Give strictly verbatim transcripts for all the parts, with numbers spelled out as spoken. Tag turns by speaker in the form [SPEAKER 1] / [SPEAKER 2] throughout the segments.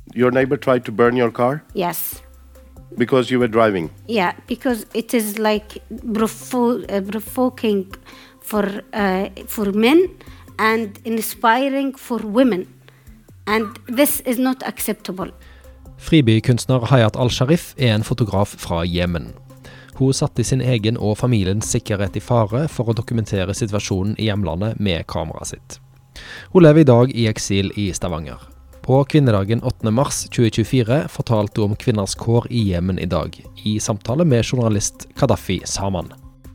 [SPEAKER 1] Your neighbor tried to burn your car?
[SPEAKER 2] Yes.
[SPEAKER 1] Because you were driving?
[SPEAKER 2] Yeah, because it is like provo- uh, provoking for uh, for men and inspiring for women. And this is not acceptable.
[SPEAKER 3] Fribykunstner Hayat Al-Sharif er en fotograf fra Jemen. Hun satte sin egen og familiens sikkerhet i fare for å dokumentere situasjonen i hjemlandet med kameraet sitt. Hun lever i dag i eksil i Stavanger. På kvinnedagen åttende mars tjue tjuefire fortalte hun om kvinners kår i Jemen i dag, i samtale med journalist Gaddafi Saman.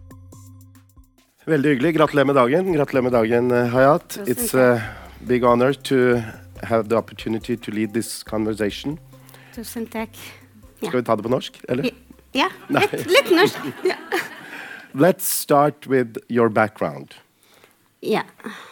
[SPEAKER 1] Veldig hyggelig. Gratulerer med dagen. Gratulerer med dagen, Hayat. It's a big honor to have the opportunity to lead this conversation.
[SPEAKER 2] Tusen takk. Ja.
[SPEAKER 1] Skal vi ta det på norsk, eller?
[SPEAKER 2] Ja, litt, litt norsk. Ja.
[SPEAKER 1] Let's start with your background.
[SPEAKER 2] Ja.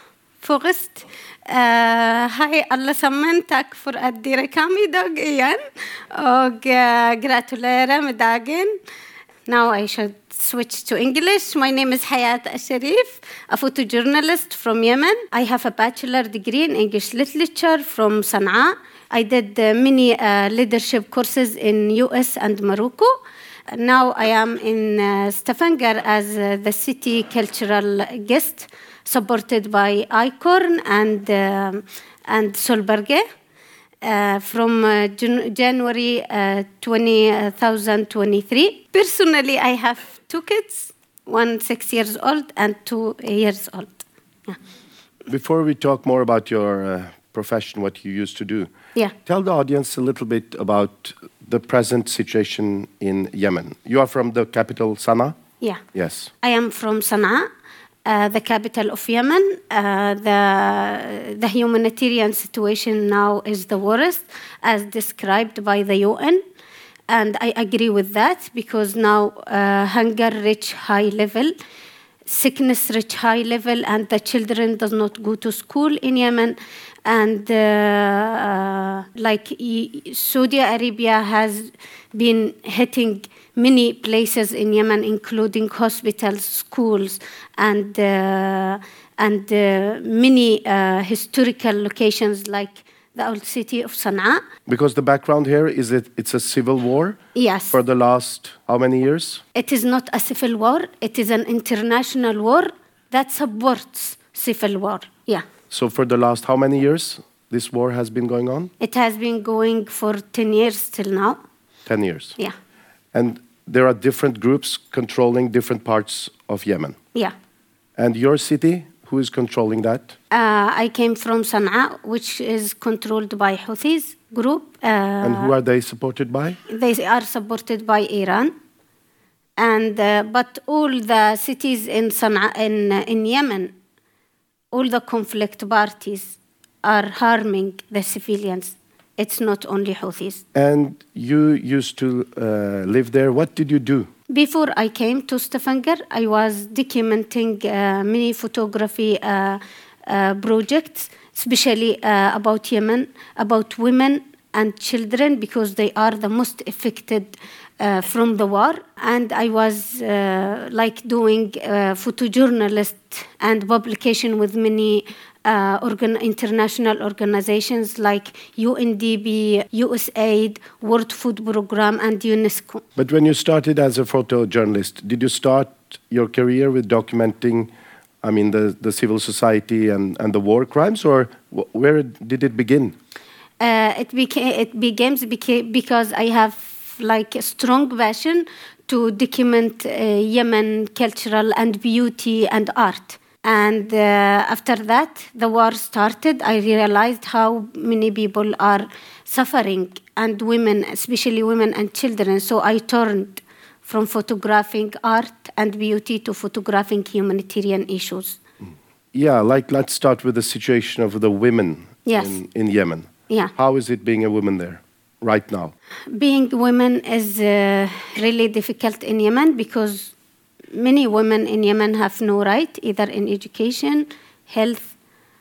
[SPEAKER 2] Først, uh, hei alle sammen. Takk for at dere kom i dag igjen. Og uh, gratulerer med dagen. Now I should switch to English. My name is Hayat Al-Sharif, a photojournalist from Yemen. I have a bachelor degree in English literature from Sana'a. I did uh, many uh, leadership courses in U S and Morocco. Now I am in uh, Stavanger as uh, the city cultural guest, supported by ICORN and uh, and Solberge uh, from uh, Jan- January uh, twenty twenty-three. Personally, I have two kids, one six years old and two years old. Yeah.
[SPEAKER 1] Before we talk more about your uh, profession, what you used to do,
[SPEAKER 2] Yeah.
[SPEAKER 1] tell the audience a little bit about the present situation in Yemen. You are from the capital, Sana'a?
[SPEAKER 2] Yeah.
[SPEAKER 1] Yes.
[SPEAKER 2] I am from Sana'a, uh, the capital of Yemen. Uh, the, the humanitarian situation now is the worst, as described by the U N. And I agree with that, because now uh, hunger reach high level, sickness reach high level, and the children does not go to school in Yemen. And uh, uh, like e- Saudi Arabia has been hitting many places in Yemen, including hospitals, schools, and uh, and uh, many uh, historical locations like the old city of Sana'a.
[SPEAKER 1] Because the background here is that it's a civil war
[SPEAKER 2] Yes.
[SPEAKER 1] for the last how many years?
[SPEAKER 2] It is not a civil war. It is an international war that supports civil war. Yeah.
[SPEAKER 1] So for the last how many years this war has been going on?
[SPEAKER 2] It has been going for ten years till now.
[SPEAKER 1] ten years.
[SPEAKER 2] Yeah.
[SPEAKER 1] And there are different groups controlling different parts of Yemen.
[SPEAKER 2] Yeah.
[SPEAKER 1] And your city, who is controlling that?
[SPEAKER 2] Uh, I came from Sana'a, which is controlled by Houthis group. Uh,
[SPEAKER 1] And who are they supported by?
[SPEAKER 2] They are supported by Iran. And uh, but all the cities in Sana'a, in uh, in Yemen, all the conflict parties are harming the civilians. It's not only Houthis.
[SPEAKER 1] And you used to uh, live there. What did you do?
[SPEAKER 2] Before I came to Stavanger, I was documenting uh, many photography uh, uh, projects, especially uh, about Yemen, about women and children, because they are the most affected uh, from the war. And I was uh, like doing uh, photojournalist and publication with many uh, organ- international organizations like U N D P, U S A I D, World Food Programme, and UNESCO.
[SPEAKER 1] But when you started as a photojournalist, did you start your career with documenting, I mean, the, the civil society and, and the war crimes, or wh- where did it begin?
[SPEAKER 2] Uh, it became it begins beca- because I have like a strong passion to document uh, Yemen cultural and beauty and art. And uh, after that, the war started. I realized how many people are suffering, and women, especially women and children. So I turned from photographing art and beauty to photographing humanitarian issues.
[SPEAKER 1] Yeah, like let's start with the situation of the women
[SPEAKER 2] Yes.
[SPEAKER 1] in, in Yemen.
[SPEAKER 2] Yeah.
[SPEAKER 1] How is it being a woman there right now?
[SPEAKER 2] Being women is uh, really difficult in Yemen, because many women in Yemen have no right, either in education, health,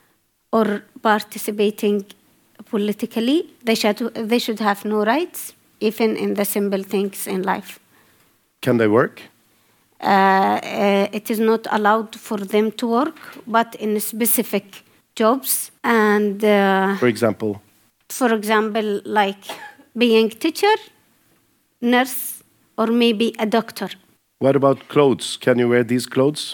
[SPEAKER 2] or participating politically. They should, they should have no rights, even in the simple things in life.
[SPEAKER 1] Can they work?
[SPEAKER 2] Uh, uh, it is not allowed for them to work, but in specific jobs. And uh,
[SPEAKER 1] For example?
[SPEAKER 2] For example, like being teacher, nurse, or maybe a doctor.
[SPEAKER 1] What about clothes? Can you wear these clothes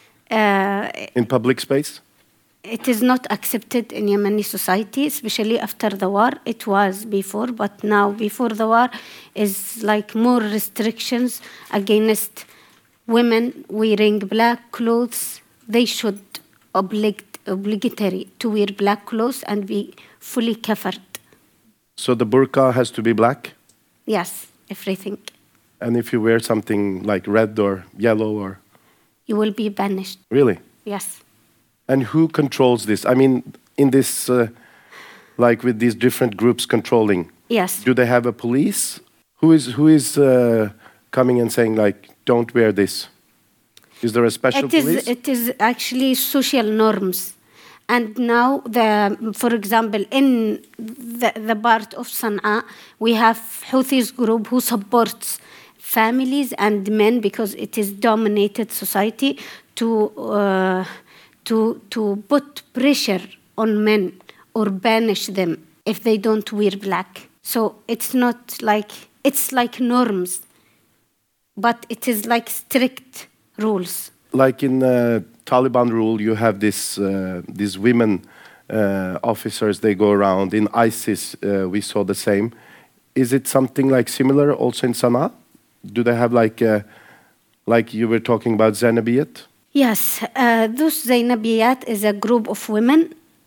[SPEAKER 2] Uh,
[SPEAKER 1] in public space?
[SPEAKER 2] It is not accepted in Yemeni society, especially after the war. It was before, but now before the war is like more restrictions against women wearing black clothes. They should oblig- obligatory to wear black clothes and be fully covered.
[SPEAKER 1] So the burqa has to be black?
[SPEAKER 2] Yes, everything.
[SPEAKER 1] And if you wear something like red or yellow or...
[SPEAKER 2] You will be banished.
[SPEAKER 1] Really?
[SPEAKER 2] Yes.
[SPEAKER 1] And who controls this? I mean, in this, uh, like with these different groups controlling,
[SPEAKER 2] Yes.
[SPEAKER 1] do they have a police? Who is, who is uh, coming and saying, like, don't wear this? Is there a special
[SPEAKER 2] It is,
[SPEAKER 1] police?
[SPEAKER 2] it is actually social norms. And now, the, for example, in the, the part of Sana'a, we have Houthis group who supports families and men because it is dominated society to uh, to to put pressure on men or banish them if they don't wear black. So it's not like it's like norms, but it is like strict rules.
[SPEAKER 1] Like in uh, Taliban rule, you have this uh, these women uh, officers. They go around. In ISIS, uh, we saw the same. Is it something like similar also in Sana'a? Do they have like uh, like you were talking about Zainabiyat?
[SPEAKER 2] Yes, uh, those Zainabiyat is a group of women.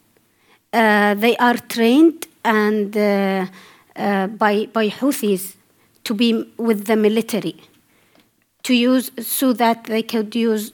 [SPEAKER 2] Uh, they are trained and uh, uh, by by Houthis to be with the military, to use so that they could use,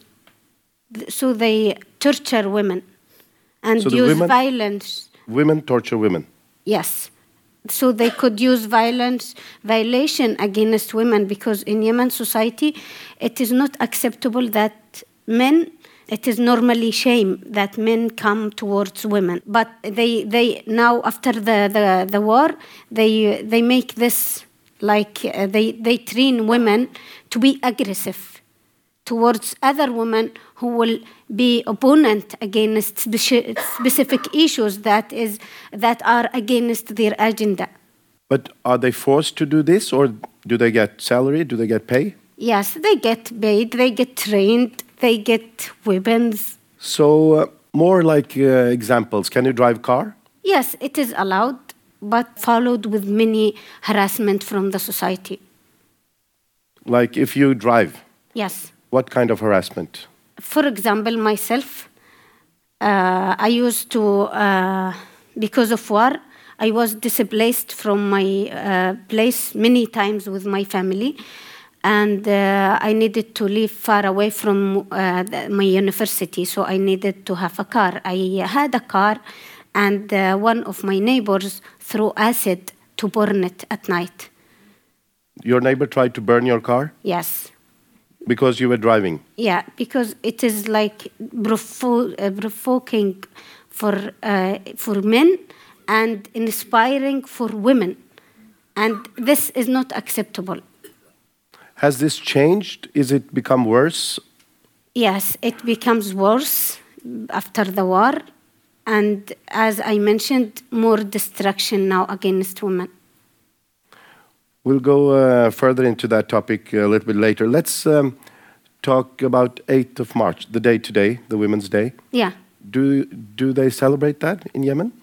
[SPEAKER 2] so they torture women and
[SPEAKER 1] So the
[SPEAKER 2] use
[SPEAKER 1] women-
[SPEAKER 2] violence.
[SPEAKER 1] Women torture women.
[SPEAKER 2] Yes. So they could use violence, violation against women because in Yemen society, it is not acceptable that men, it is normally shame that men come towards women. But they, they now after the, the, the war, they, they make this like uh, they, they train women to be aggressive towards other women who will be opponent against speci- specific issues that is that are against their agenda.
[SPEAKER 1] But are they forced to do this, or do they get salary? Do they get pay?
[SPEAKER 2] Yes, they get paid, they get trained, they get weapons.
[SPEAKER 1] So uh, more like uh, examples. Can you drive car?
[SPEAKER 2] Yes, it is allowed, but followed with many harassment from the society.
[SPEAKER 1] Like if you drive,
[SPEAKER 2] Yes.
[SPEAKER 1] what kind of harassment?
[SPEAKER 2] For example, myself, uh, I used to, uh, because of war, I was displaced from my uh, place many times with my family, and uh, I needed to live far away from uh, the, my university, so I needed to have a car. I had a car, and uh, one of my neighbors threw acid to burn it at night.
[SPEAKER 1] Your neighbor tried to burn your car
[SPEAKER 2] Yes.
[SPEAKER 1] because you were driving.
[SPEAKER 2] Yeah, because it is like provo- uh, provoking for uh, for men and inspiring for women, and this is not acceptable.
[SPEAKER 1] Has this changed? Is it become worse?
[SPEAKER 2] Yes, it becomes worse after the war, and as I mentioned, more destruction now against women.
[SPEAKER 1] We'll go uh, further into that topic a little bit later. Let's um, talk about eighth of March, the day today, the Women's Day.
[SPEAKER 2] Yeah.
[SPEAKER 1] Do do they celebrate that in Yemen?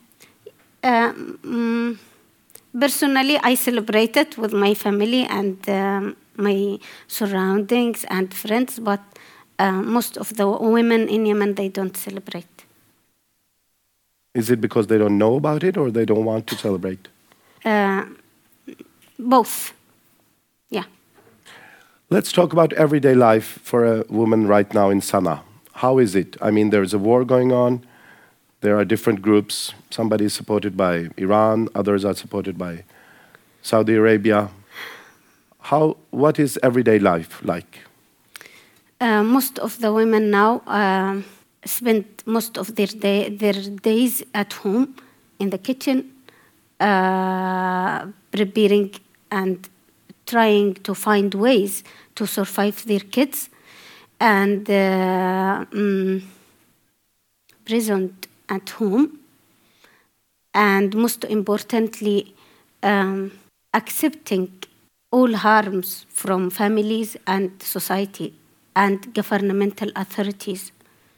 [SPEAKER 2] Um, personally, I celebrate it with my family and um, my surroundings and friends, but uh, most of the women in Yemen, they don't celebrate.
[SPEAKER 1] Is it because they don't know about it or they don't want to celebrate?
[SPEAKER 2] Uh, both. Yeah.
[SPEAKER 1] Let's talk about everyday life for a woman right now in Sana'a. How is it? I mean, there's a war going on. There are different groups. Somebody is supported by Iran. Others are supported by Saudi Arabia. How? What is everyday life like?
[SPEAKER 2] Uh, most of the women now uh, spend most of their day, their days at home, in the kitchen, uh, preparing and trying to find ways to survive their kids, and uh, um, present at home. and most importantly, um, accepting all harms from families and society and governmental authorities.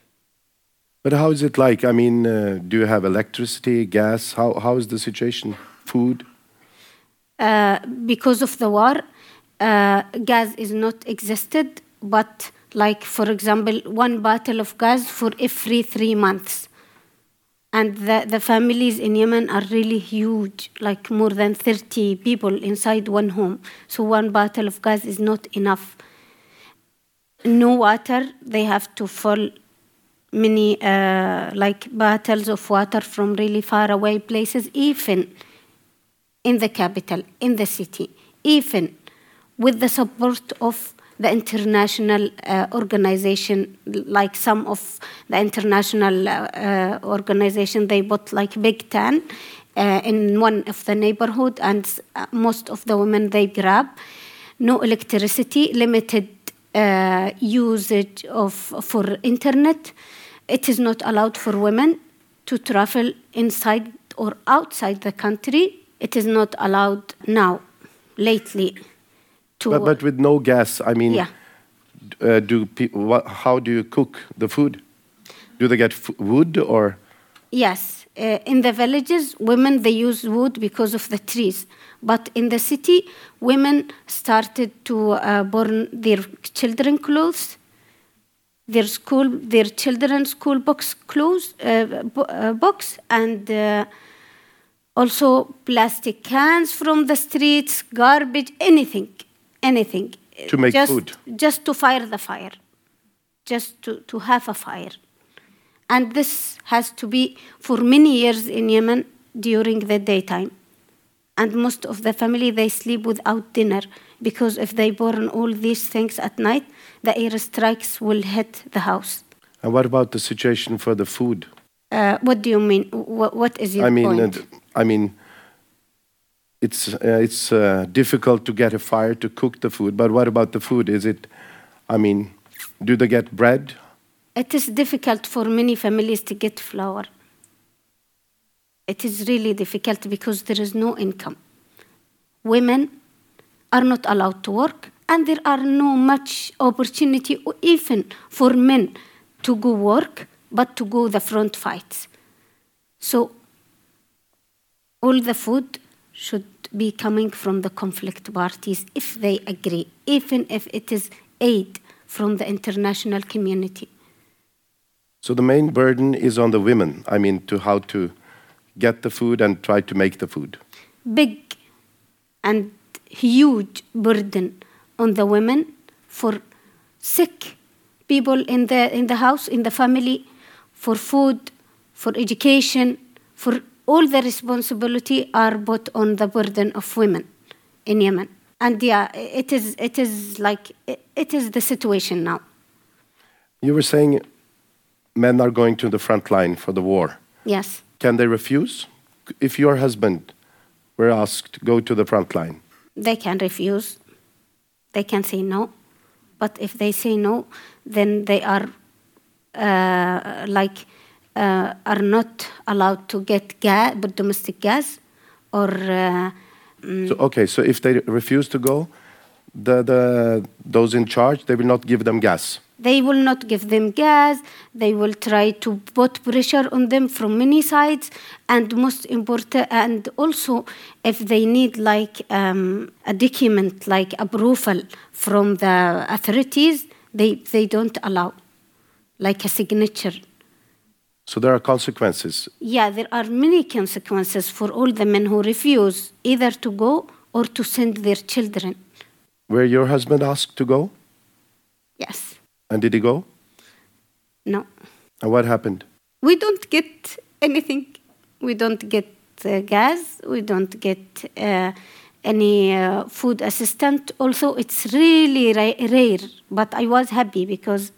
[SPEAKER 1] But how is it like? I mean, uh, do you have electricity, gas? How How is the situation? Food?
[SPEAKER 2] Uh, because of the war, uh, gas is not existed, but like, for example, one bottle of gas for every three months. And the, the families in Yemen are really huge, like more than thirty people inside one home. So one bottle of gas is not enough. No water, they have to fill many uh, like bottles of water from really far away places, even in the capital, in the city, even with the support of the international uh, organization, like some of the international uh, uh, organization, they bought like big tan uh, in one of the neighborhood, and uh, most of the women they grab. No electricity, limited uh, usage of for internet. It is not allowed for women to travel inside or outside the country. It is not allowed now, lately. To,
[SPEAKER 1] but, but with no gas, I mean,
[SPEAKER 2] yeah.
[SPEAKER 1] uh, do people? What, how do you cook the food? Do they get f wood or?
[SPEAKER 2] Yes, uh, in the villages, women they use wood because of the trees. But in the city, women started to uh, burn their children clothes, their school, their children's school box clothes, uh, bo uh, box, and. Uh, Also, plastic cans from the streets, garbage, anything, anything.
[SPEAKER 1] To make
[SPEAKER 2] just,
[SPEAKER 1] food.
[SPEAKER 2] Just to fire the fire, just to, to have a fire. And this has to be for many years in Yemen during the daytime. And most of the family, they sleep without dinner, because if they burn all these things at night, the airstrikes will hit the house.
[SPEAKER 1] And what about the situation for the food?
[SPEAKER 2] Uh, what do you mean? What, what is your
[SPEAKER 1] I mean,
[SPEAKER 2] point?
[SPEAKER 1] Uh, I mean, it's uh, it's uh, difficult to get a fire to cook the food. But what about the food? Is it? I mean, do they get bread?
[SPEAKER 2] It is difficult for many families to get flour. It is really difficult because there is no income. Women are not allowed to work, and there are no much opportunity even for men to go work, but to go the front fights. So all the food should be coming from the conflict parties if they agree, even if it is aid from the international community.
[SPEAKER 1] So the main burden is on the women, I mean, to how to get the food and try to make the food.
[SPEAKER 2] Big and huge burden on the women for sick people in the, in the house, in the family, for food, for education, for all the responsibility are put on the burden of women in Yemen. And yeah, it is, it is like, it is the situation now.
[SPEAKER 1] You were saying men are going to the front line for the war.
[SPEAKER 2] Yes.
[SPEAKER 1] Can they refuse? If your husband were asked to go to the front line?
[SPEAKER 2] They can refuse. They can say no. But if they say no, then they are uh, like, Uh, are not allowed to get gas, but domestic gas, or. Uh, mm,
[SPEAKER 1] so, okay, so if they refuse to go, the the those in charge, they will not give them gas.
[SPEAKER 2] They will not give them gas. They will try to put pressure on them from many sides, and most important, and also if they need like um, a document, like approval from the authorities, they they don't allow, like a signature.
[SPEAKER 1] So there are consequences.
[SPEAKER 2] Yeah, there are many consequences for all the men who refuse either to go or to send their children.
[SPEAKER 1] Were your husband asked to go?
[SPEAKER 2] Yes.
[SPEAKER 1] And did he go?
[SPEAKER 2] No.
[SPEAKER 1] And what happened?
[SPEAKER 2] We don't get anything. We don't get uh, gas. We don't get uh, any uh, food assistance. Also, it's really ra rare, but I was happy because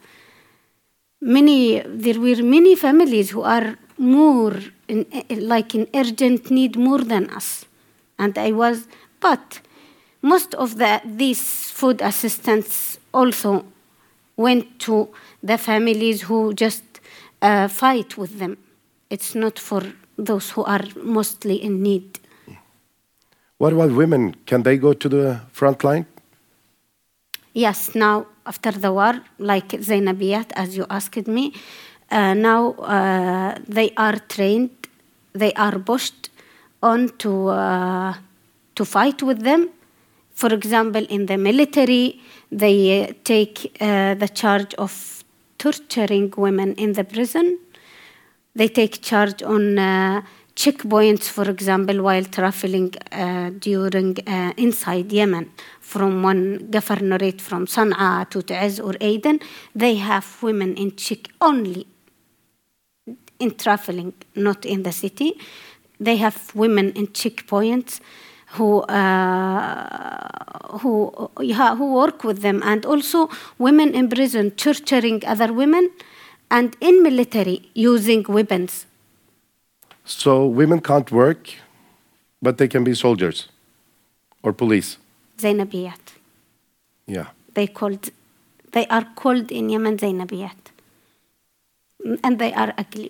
[SPEAKER 2] Many, there were many families who are more, in, like in urgent need more than us. And I was, but most of the, these food assistance also went to the families who just uh, fight with them. It's not for those who are mostly in need.
[SPEAKER 1] What about women? Can they go to the front line?
[SPEAKER 2] Yes, now after the war, like Zainabiyat, as you asked me, uh, now uh, they are trained, they are pushed on to, uh, to fight with them. For example, in the military, they uh, take uh, the charge of torturing women in the prison. They take charge on uh, checkpoints, for example, while traveling uh, during uh, inside Yemen, from one governorate from Sana'a to Ta'az or Aden. They have women in check only in traveling, not in the city. They have women in checkpoints who uh, who yeah, who work with them, and also women in prison torturing other women, and in military using weapons.
[SPEAKER 1] So women can't work, but they can be soldiers or police.
[SPEAKER 2] Zainabiyat.
[SPEAKER 1] Yeah.
[SPEAKER 2] They called, they are called in Yemen Zainabiyat, and they are ugly.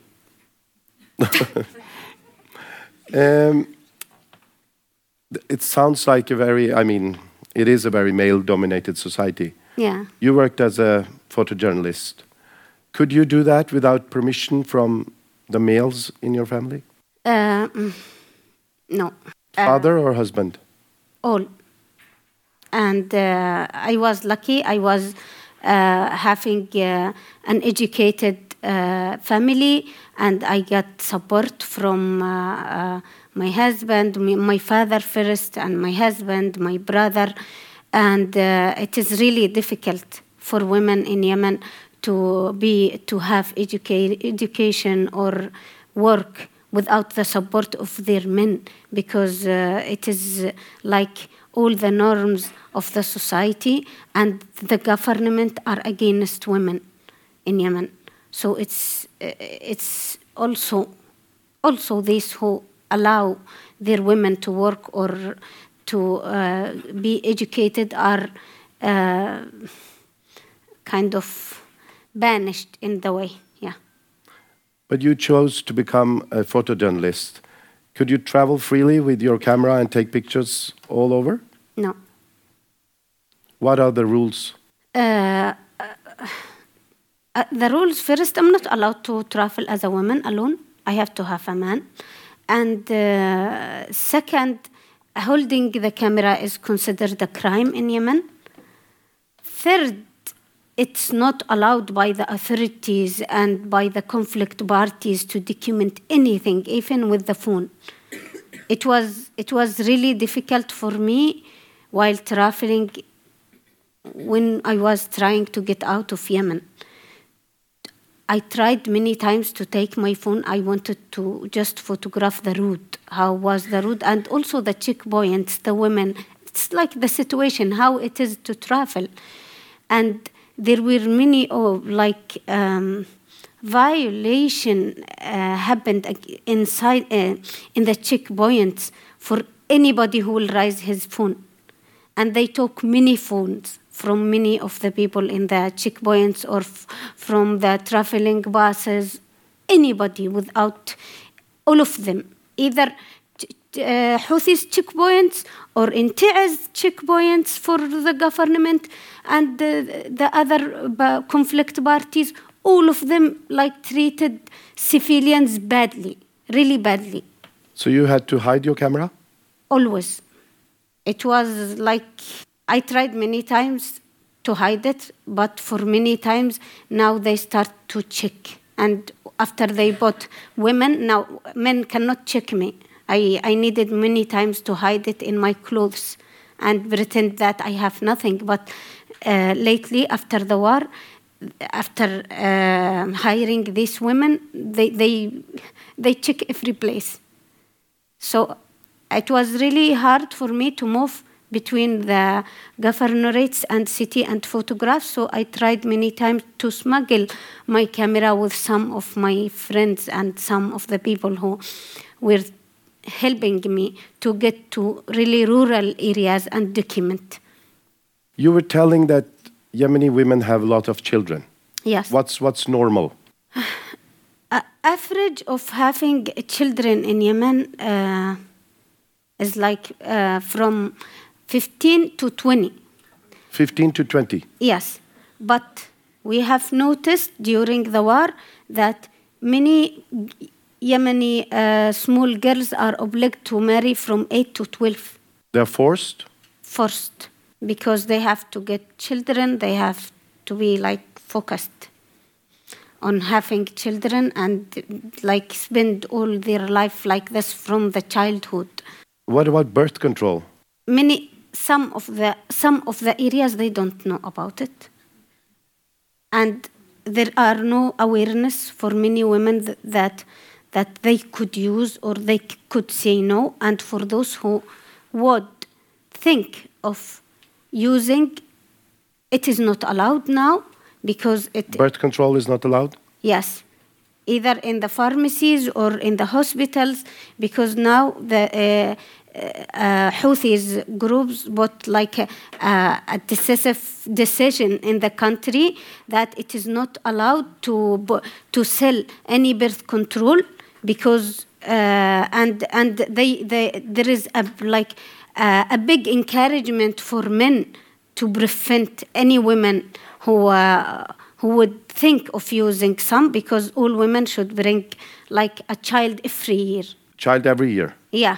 [SPEAKER 1] um, it sounds like a very, I mean, it is a very male-dominated society.
[SPEAKER 2] Yeah.
[SPEAKER 1] You worked as a photojournalist. Could you do that without permission from the males in your family?
[SPEAKER 2] Uh, no.
[SPEAKER 1] Father uh, or husband?
[SPEAKER 2] All. And uh, I was lucky. I was uh, having uh, an educated uh, family, and I got support from uh, uh, my husband, my father first, and my husband, my brother. And uh, it is really difficult for women in Yemen to be to have educa- education or work without the support of their men, because uh, it is like all the norms of the society and the government are against women in Yemen. So it's it's also also these who allow their women to work or to uh, be educated are uh, kind of banished in the way, yeah.
[SPEAKER 1] But you chose to become a photojournalist. Could you travel freely with your camera and take pictures all over?
[SPEAKER 2] No.
[SPEAKER 1] What are the rules?
[SPEAKER 2] Uh, uh, uh, the rules, first, I'm not allowed to travel as a woman alone. I have to have a man. And uh, second, holding the camera is considered a crime in Yemen. Third, it's not allowed by the authorities and by the conflict parties to document anything, even with the phone. It was, it was really difficult for me while traveling when I was trying to get out of Yemen. I tried many times to take my phone. I wanted to just photograph the route, how was the route, and also the checkpoints, the women. It's like the situation, how it is to travel. And there were many, oh, like um, violation uh, happened inside uh, in the checkpoints for anybody who will raise his phone. And they took many phones from many of the people in the checkpoints or f- from the traveling buses, anybody without, all of them, either uh, Houthis checkpoints or in Ta'az checkpoints for the government and the, the other uh, conflict parties, all of them like treated civilians badly, really badly.
[SPEAKER 1] So you had to hide your camera?
[SPEAKER 2] Always. It was like, I tried many times to hide it, but for many times now they start to check. And after they bought women, now men cannot check me. I, I needed many times to hide it in my clothes and pretend that I have nothing. But uh, lately, after the war, after uh, hiring these women, they, they, they check every place. So it was really hard for me to move between the governorates and city and photographs. So I tried many times to smuggle my camera with some of my friends and some of the people who were helping me to get to really rural areas and document.
[SPEAKER 1] You were telling that Yemeni women have a lot of children.
[SPEAKER 2] Yes.
[SPEAKER 1] What's, what's normal?
[SPEAKER 2] Uh, average of having children in Yemen uh, is like uh, from fifteen to twenty.
[SPEAKER 1] fifteen to twenty?
[SPEAKER 2] Yes, but we have noticed during the war that many Yemeni uh, small girls are obliged to marry from eight to twelve.
[SPEAKER 1] They're forced?
[SPEAKER 2] Forced, because they have to get children, they have to be like focused on having children and like spend all their life like this from the childhood.
[SPEAKER 1] What about birth control?
[SPEAKER 2] Many, some of the some of the areas they don't know about it, and there are no awareness for many women th- that that they could use or they c- could say no, and for those who would think of using, it is not allowed now because it.
[SPEAKER 1] Birth control is not allowed?
[SPEAKER 2] Yes, either in the pharmacies or in the hospitals, because now the uh, uh, Houthis groups bought like a, a decisive decision in the country that it is not allowed to bu- to sell any birth control because uh, and and they, they there is a like uh, a big encouragement for men to prevent any women who. Uh, who would think of using some, because all women should bring like a child every year.
[SPEAKER 1] Child every year?
[SPEAKER 2] Yeah.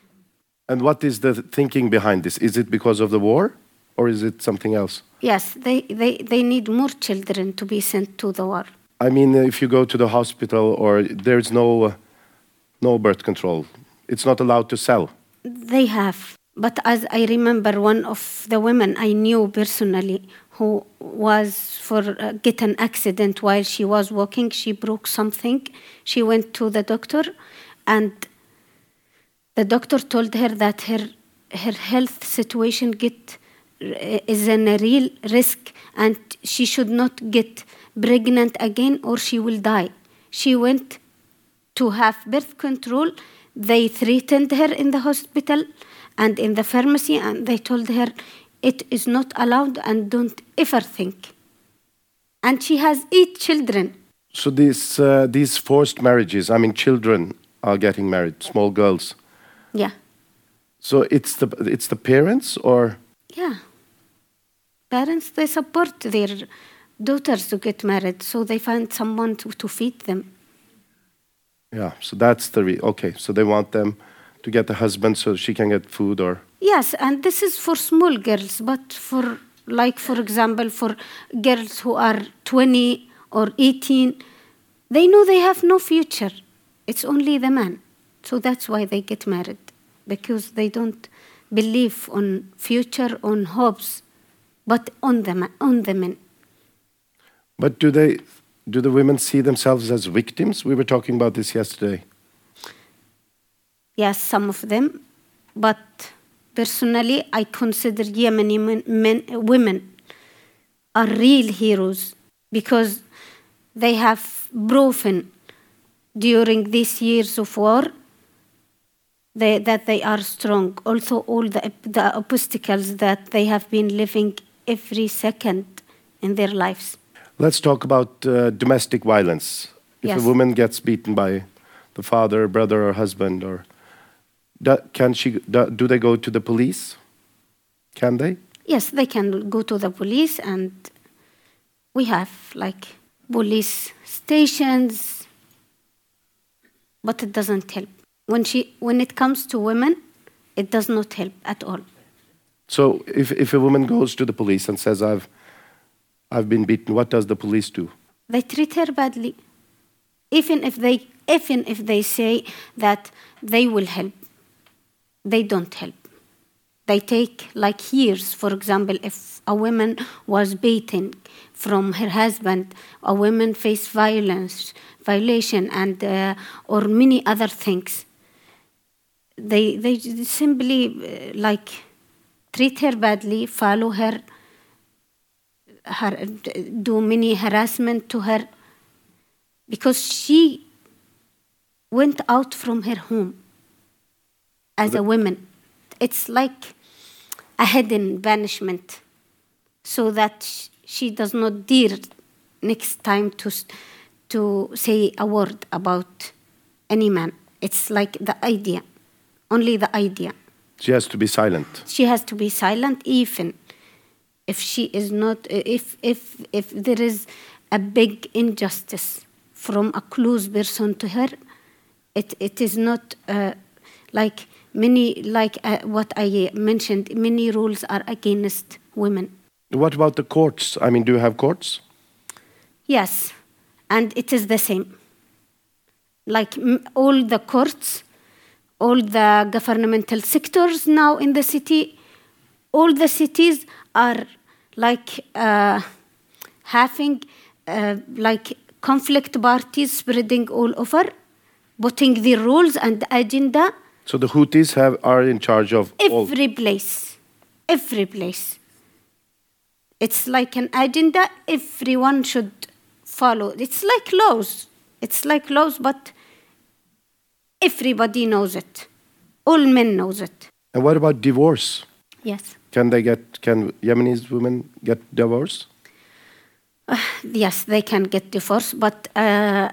[SPEAKER 1] And what is the thinking behind this? Is it because of the war or is it something else?
[SPEAKER 2] Yes, they, they, they need more children to be sent to the war.
[SPEAKER 1] I mean, if you go to the hospital or there's no, uh, no birth control, it's not allowed to sell.
[SPEAKER 2] They have. But as I remember, one of the women I knew personally who was for uh, get an accident while she was walking, she broke something. She went to the doctor, and the doctor told her that her her health situation get is in a real risk, and she should not get pregnant again or she will die. She went to have birth control. They threatened her in the hospital and in the pharmacy, and they told her it is not allowed and don't ever think. And she has eight children.
[SPEAKER 1] So these, uh, these forced marriages, I mean, children are getting married, small girls.
[SPEAKER 2] Yeah.
[SPEAKER 1] So it's the, it's the parents or?
[SPEAKER 2] Yeah. Parents, they support their daughters to get married, so they find someone to, to feed them.
[SPEAKER 1] Yeah, so that's the, re- okay, so they want them to get a husband so she can get food or?
[SPEAKER 2] Yes, and this is for small girls, but for, like, for example, for girls who are twenty or eighteen, they know they have no future. It's only the man. So that's why they get married, because they don't believe on future, on hopes, but on the, ma- on the men.
[SPEAKER 1] But do they, do the women see themselves as victims? We were talking about this yesterday.
[SPEAKER 2] Yes, some of them, but personally, I consider Yemeni men, men, women are real heroes because they have proven during these years of war they, that they are strong. Also, all the, the obstacles that they have been living every second in their lives.
[SPEAKER 1] Let's talk about uh, domestic violence. If
[SPEAKER 2] Yes.
[SPEAKER 1] a woman gets beaten by the father, brother, or husband, or do, can she? Do, do they go to the police? Can they?
[SPEAKER 2] Yes, they can go to the police, and we have like police stations, but it doesn't help. When she, when it comes to women, it does not help at all.
[SPEAKER 1] So if if a woman goes to the police and says, "I've I've been beaten," what does the police do?
[SPEAKER 2] They treat her badly, even if they even if they say that they will help. They don't help. They take like years. For example, if a woman was beaten from her husband, a woman face violence, violation, and uh, or many other things. They they simply uh, like treat her badly, follow her, her do many harassment to her, because she went out from her home as a woman. It's like a hidden banishment, so that sh- she does not dare next time to to say a word about any man. It's like the idea, only the idea.
[SPEAKER 1] She has to be silent.
[SPEAKER 2] She has to be silent, even if she is not, if if if there is a big injustice from a close person to her. It it is not uh, like many like uh, what I mentioned. Many rules are against women.
[SPEAKER 1] What about the courts? I mean, do you have courts?
[SPEAKER 2] Yes, and it is the same. Like m- all the courts, all the governmental sectors now in the city, all the cities are like uh, having uh, like conflict parties spreading all over, putting the rules and the agenda.
[SPEAKER 1] So the Houthis have are in charge of
[SPEAKER 2] every
[SPEAKER 1] all.
[SPEAKER 2] place, every place. It's like an agenda everyone should follow. It's like laws. It's like laws, but everybody knows it. All men knows it.
[SPEAKER 1] And what about divorce?
[SPEAKER 2] Yes.
[SPEAKER 1] Can they get? Can Yemenis women get divorce?
[SPEAKER 2] Uh, yes, they can get divorced, but uh,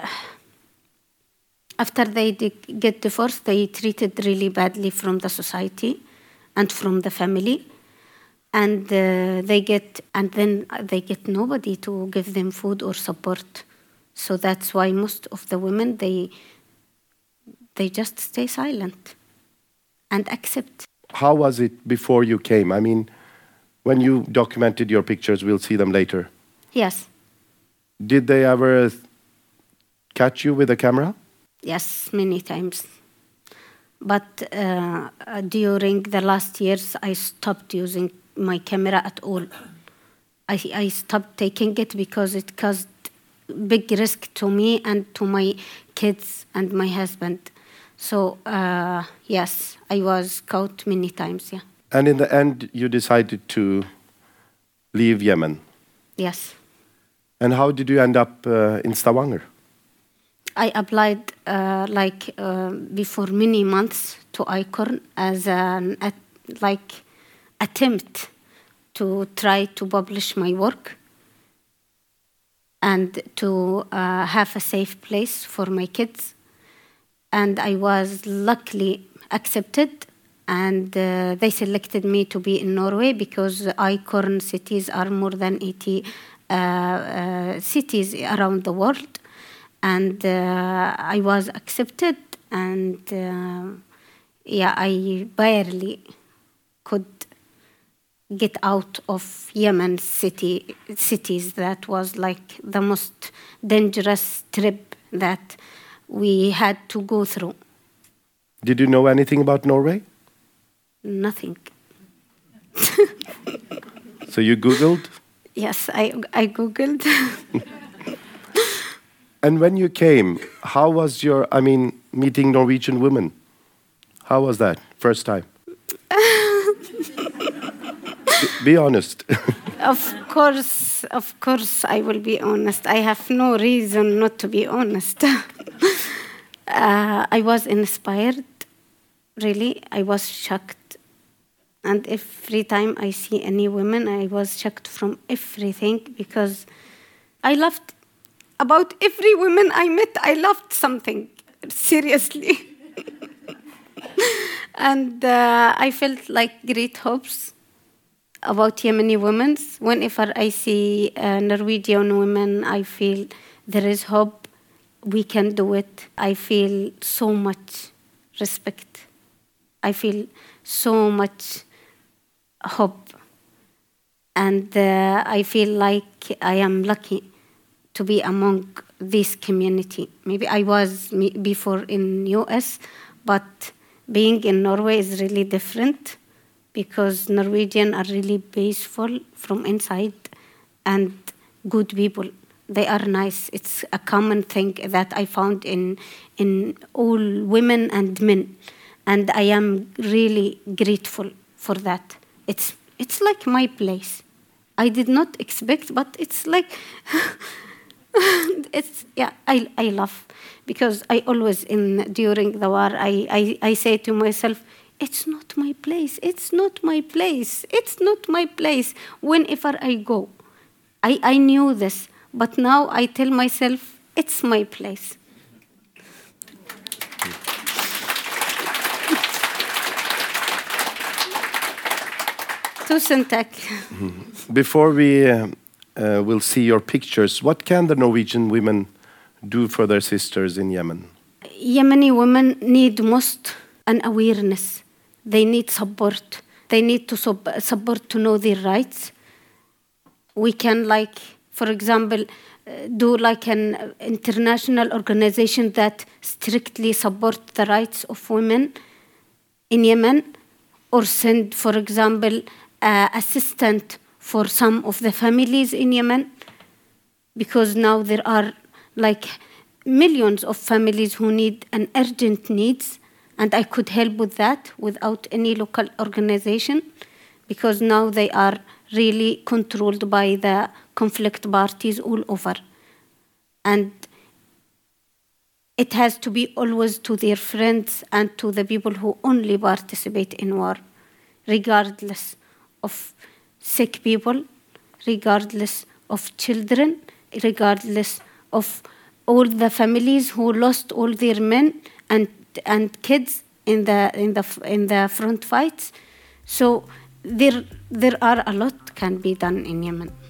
[SPEAKER 2] after they get divorced, they treated really badly from the society and from the family, and uh, they get and then they get nobody to give them food or support. So that's why most of the women they they just stay silent and accept.
[SPEAKER 1] How was it before you came? I mean, when you documented your pictures, we'll see them later.
[SPEAKER 2] Yes.
[SPEAKER 1] Did they ever catch you with a camera?
[SPEAKER 2] Yes, many times. But uh, uh, during the last years, I stopped using my camera at all. I, I stopped taking it because it caused big risk to me and to my kids and my husband. So, uh, yes, I was caught many times, yeah.
[SPEAKER 1] And in the end, you decided to leave Yemen.
[SPEAKER 2] Yes.
[SPEAKER 1] And how did you end up uh, in Stavanger?
[SPEAKER 2] I applied uh, like uh, before many months to ICORN as an at, like attempt to try to publish my work and to uh, have a safe place for my kids. And I was luckily accepted, and uh, they selected me to be in Norway because ICORN cities are more than eighty uh, uh, cities around the world. And uh, I was accepted, and uh, yeah, I barely could get out of Yemen city cities. That was like the most dangerous trip that we had to go through.
[SPEAKER 1] Did you know anything about Norway?
[SPEAKER 2] Nothing.
[SPEAKER 1] So you Googled?
[SPEAKER 2] Yes, I I Googled.
[SPEAKER 1] And when you came, how was your, I mean, meeting Norwegian women? How was that, first time? be, be honest.
[SPEAKER 2] Of course, of course, I will be honest. I have no reason not to be honest. uh, I was inspired, really. I was shocked. And every time I see any women, I was shocked from everything because I loved, about every woman I met, I loved something, seriously. And uh, I felt like great hopes about Yemeni women. Whenever I see uh, Norwegian women, I feel there is hope. We can do it. I feel so much respect. I feel so much hope. And uh, I feel like I am lucky to be among this community. Maybe I was before in U S, but being in Norway is really different because Norwegians are really peaceful from inside and good people. They are nice. It's a common thing that I found in in all women and men, and I am really grateful for that. It's it's like my place. I did not expect, but it's like it's yeah. I I love because I always in during the war I I, I say to myself, it's not my place. It's not my place. It's not my place. Whenever I go, I I knew this. But now I tell myself, it's my place. Tusen tack.
[SPEAKER 1] Before we uh, uh, will see your pictures, what can the Norwegian women do for their sisters in Yemen?
[SPEAKER 2] Yemeni women need most an awareness. They need support. They need to sub- support to know their rights. We can, like, for example, uh, do like an international organization that strictly support the rights of women in Yemen, or send, for example, uh, assistant for some of the families in Yemen, because now there are like millions of families who need an urgent needs, and I could help with that without any local organization, because now they are really controlled by the conflict parties all over. And it has to be always to their friends and to the people who only participate in war, regardless of sick people, regardless of children, regardless of all the families who lost all their men and and kids in the in the in the front fights. So there there are a lot can be done in Yemen.